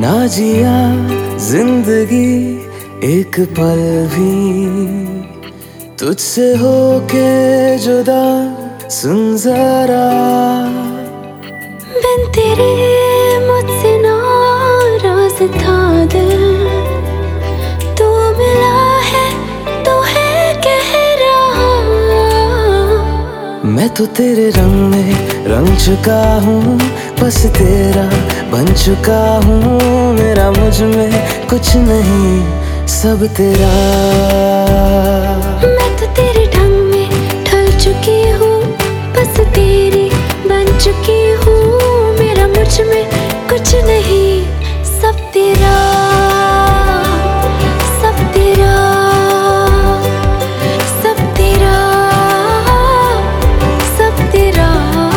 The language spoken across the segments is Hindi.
ना जिया जिंदगी एक पल भी तुझसे होके जुदा, सुन जरा बिन तेरे मुझसे नाराज था दिल, तू मिला है तो है कह रहा। मैं तो तेरे रंग में रंग चुका हूँ, बस तेरा बन चुका हूँ। मेरा मुझ में कुछ नहीं, सब तेरा। मैं तो तेरे ढंग में ढल चुकी हूँ, बस तेरी बन चुकी हूँ। मेरा मुझ में कुछ नहीं, सब तेरा, सब तेरा, सब तेरा, सब तेरा।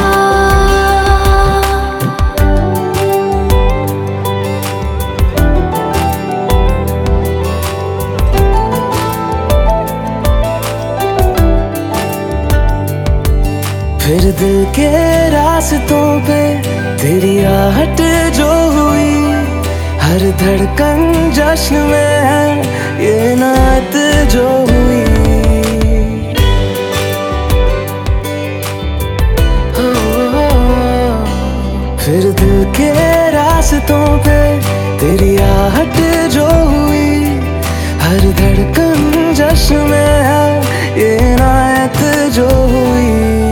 फिर दिल के रास्तों पे तेरी आहट जो हुई, हर धड़कन जश्न में है ये नात जो हुई। फिर दिल के रास्तों पे तेरी आहट जो हुई, हर धड़कन जश्न में है ये नात जो हुई।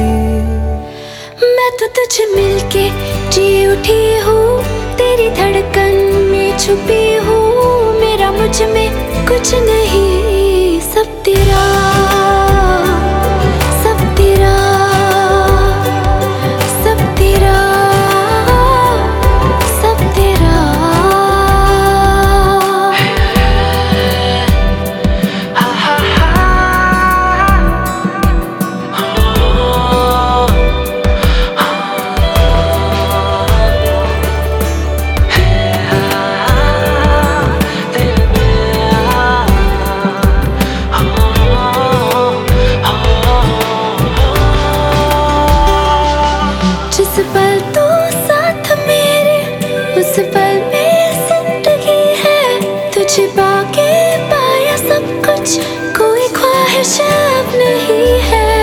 मैं तो तुझे मिलके जी उठी हूँ, तेरी धड़कन में छुपी हूँ। मेरा मुझ में कुछ नहीं, सब तेरा, सब तेरा, सब तेरा, सब तेरा। जिस पल तू साथ मेरे, उस पल में जिंदगी है। तुझे पाके पाया सब कुछ, कोई ख्वाहिश अब नहीं है।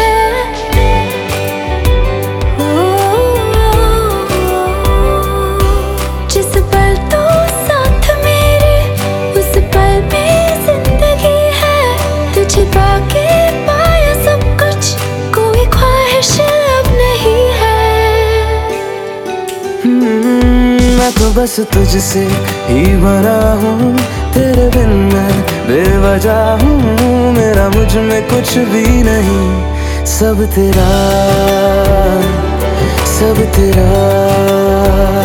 जिस पल तू साथ मेरे, उस पल में जिंदगी है। तुझे पाके पाया सब कुछ, कोई ख्वाहिश अब नहीं है। मैं तो बस तुझसे ही बना हूँ, तेरे बिन मैं बेवजह हूँ। मेरा मुझ में कुछ भी नहीं, सब तेरा, सब तेरा,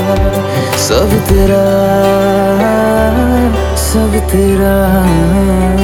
सब तेरा, सब तेरा।